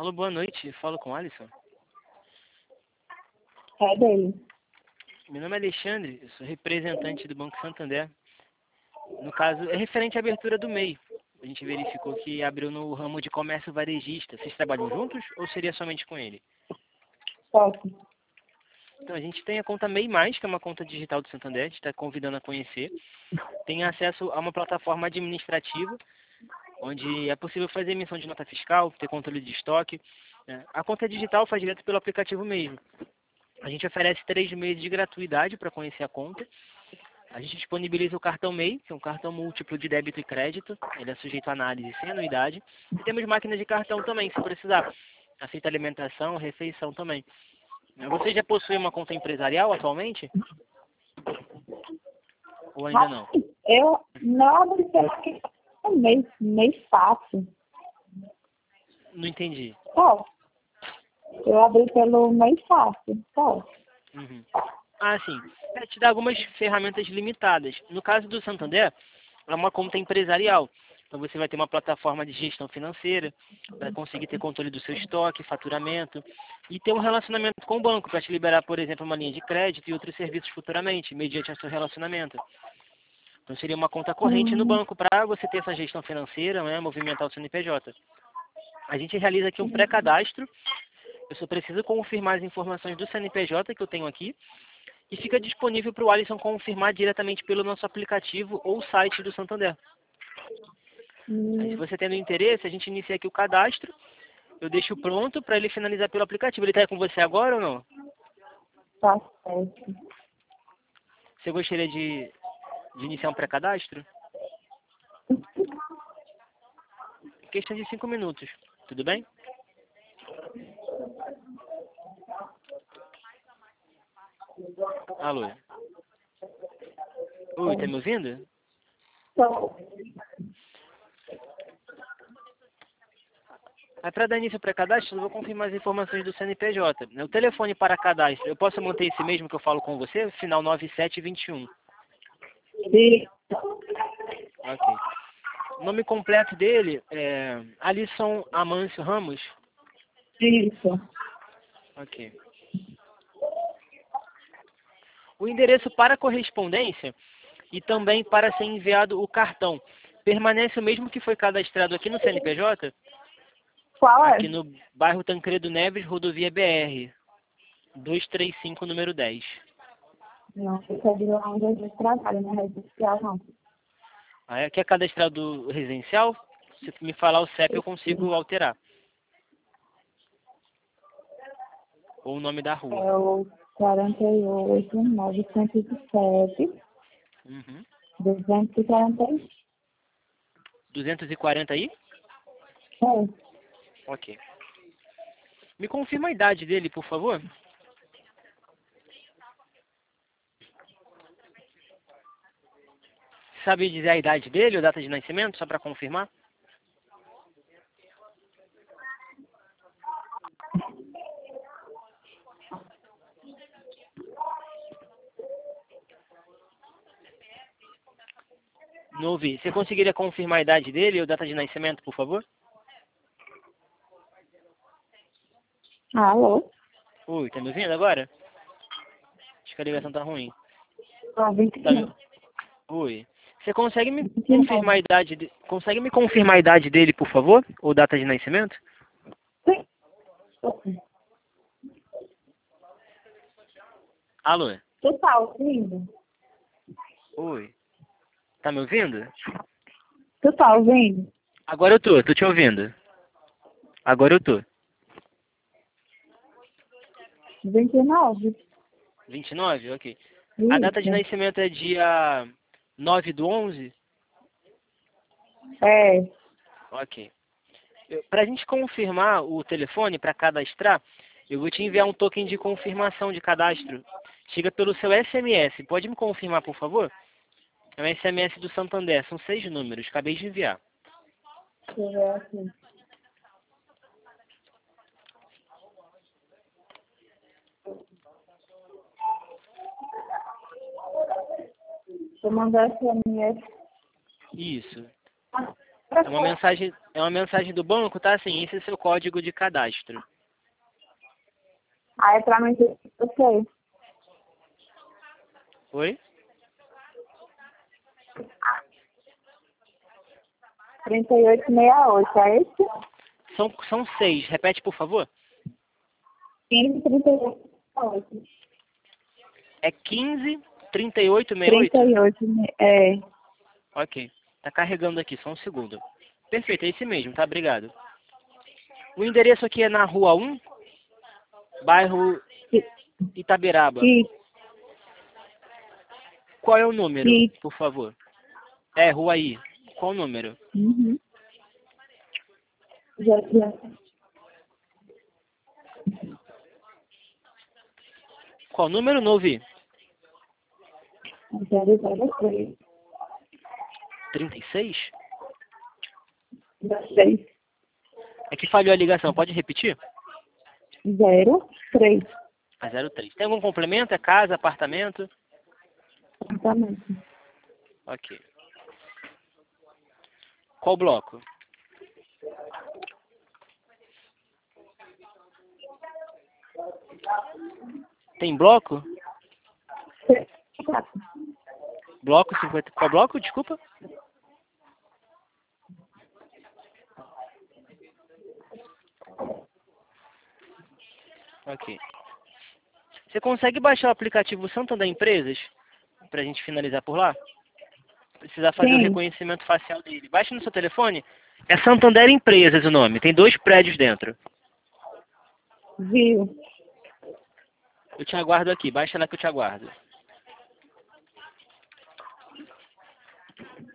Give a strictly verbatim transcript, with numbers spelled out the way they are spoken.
Alô, boa noite. Falo com o Alisson. É dele. Meu nome é Alexandre, eu sou representante do Banco Santander. No caso, é referente à abertura do M E I. A gente verificou que abriu no ramo de comércio varejista. Vocês trabalham juntos ou seria somente com ele? Posso. Então, a gente tem a conta M E I Mais, que é uma conta digital do Santander, a gente está convidando a conhecer. Tem acesso a uma plataforma administrativa, onde é possível fazer emissão de nota fiscal, ter controle de estoque. né? A conta digital faz direto pelo aplicativo mesmo. A gente oferece três meses de gratuidade para conhecer a conta. A gente disponibiliza o cartão M E I, que é um cartão múltiplo de débito e crédito. Ele é sujeito à análise sem anuidade. E temos máquinas de cartão também, se precisar. Aceita alimentação, refeição também. Você já possui uma conta empresarial atualmente? Ou ainda não? Eu não abri pela questão mês, mês fácil. Não entendi. Posso. Eu abri pelo mês fácil. Posso. Uhum. Ah, sim. É, te dá algumas ferramentas limitadas. No caso do Santander, é uma conta empresarial. Então você vai ter uma plataforma de gestão financeira, para conseguir ter controle do seu estoque, faturamento, e ter um relacionamento com o banco, para te liberar, por exemplo, uma linha de crédito e outros serviços futuramente, mediante o seu relacionamento. Então seria uma conta corrente no Hum, banco para você ter essa gestão financeira, né, movimentar o C N P J. A gente realiza aqui um pré-cadastro. Eu só preciso confirmar as informações do C N P J que eu tenho aqui e fica disponível para o Alisson confirmar diretamente pelo nosso aplicativo ou site do Santander. Aí, se hum, você tendo interesse, a gente inicia aqui o cadastro. Eu deixo pronto para ele finalizar pelo aplicativo. Ele está aí com você agora ou não? tá certo. Você gostaria de, de iniciar um pré-cadastro? Questão de cinco minutos. Tudo bem? Alô? Oi, tá me ouvindo? Tô. Aí, para dar início ao pré-cadastro, eu vou confirmar as informações do C N P J. O telefone para cadastro, eu posso manter esse mesmo que eu falo com você? Final nove sete dois um. E, Ok. O nome completo dele é Alisson Amâncio Ramos? isso. Ok. O endereço para correspondência e também para ser enviado o cartão permanece o mesmo que foi cadastrado aqui no C N P J? Qual é? Aqui no bairro Tancredo Neves, rodovia B R, duzentos e trinta e cinco, número dez. Não, fica de lá onde a gente trabalha, na rede social, não. Ah, é? Quer cadastrado residencial? Se me falar o C E P eu consigo alterar. Ou o nome da rua. É o quarenta e oito, novecentos e sete, Uhum. duzentos e quarenta e oito. duzentos e quarenta aí? É. Ok. Me confirma a idade dele, por favor. Sabe dizer a idade dele ou data de nascimento, só para confirmar? Não ouvi. Você conseguiria confirmar a idade dele ou data de nascimento, por favor? Alô? Oi, tá me ouvindo agora? Acho que a ligação tá ruim. Não, vinte Tá e me... nove. Oi. Você consegue me vinte e confirmar a nove. idade de... consegue me confirmar a idade dele, por favor? Ou data de nascimento? Sim. Alô? Tu tá ouvindo? Oi. Tá me ouvindo? Tu tá ouvindo? Agora eu tô, tô te ouvindo. Agora eu tô. vinte e nove. vinte e nove? Ok. A data de Isso. nascimento é dia nove do onze? É. Ok. Para a gente confirmar o telefone, para cadastrar, eu vou te enviar um token de confirmação de cadastro. Chega pelo seu S M S. Pode me confirmar, por favor? É um S M S do Santander. São seis números. Acabei de enviar. Deixa eu ver aqui. Deixa eu mandar S M S. Isso. É uma mensagem, é uma mensagem do banco, tá assim, esse é seu código de cadastro. Ah, é pra mim, eu sei. Oi? trinta e oito sessenta e oito, é esse? São, são seis. Repete, por favor. quinze, trinta e oito, sessenta e oito. É quinze, trinta e oito, sessenta e oito? trinta e oito, é. Ok. Tá carregando aqui, só um segundo. Perfeito, é esse mesmo, tá? Obrigado. O endereço aqui é na Rua um, bairro Itabiraba. E, Qual é o número, e, por favor? É, Rua I. Qual o número? uhum. Já, já. Qual o número? Não ouvi. zero zero três. trinta e seis? seis. É que falhou a ligação. Pode repetir? zero três. A zero três. Tem algum complemento? É casa, apartamento? Exatamente. Ok. Qual bloco? Tem bloco? Bloco cinquenta. Qual bloco? Desculpa? Ok. Você consegue baixar o aplicativo Santander Empresas? Pra gente finalizar por lá? Precisa fazer o Sim, reconhecimento facial dele. Baixe no seu telefone. É Santander Empresas o nome. Tem dois prédios dentro. viu. Eu te aguardo aqui. Baixa lá que eu te aguardo.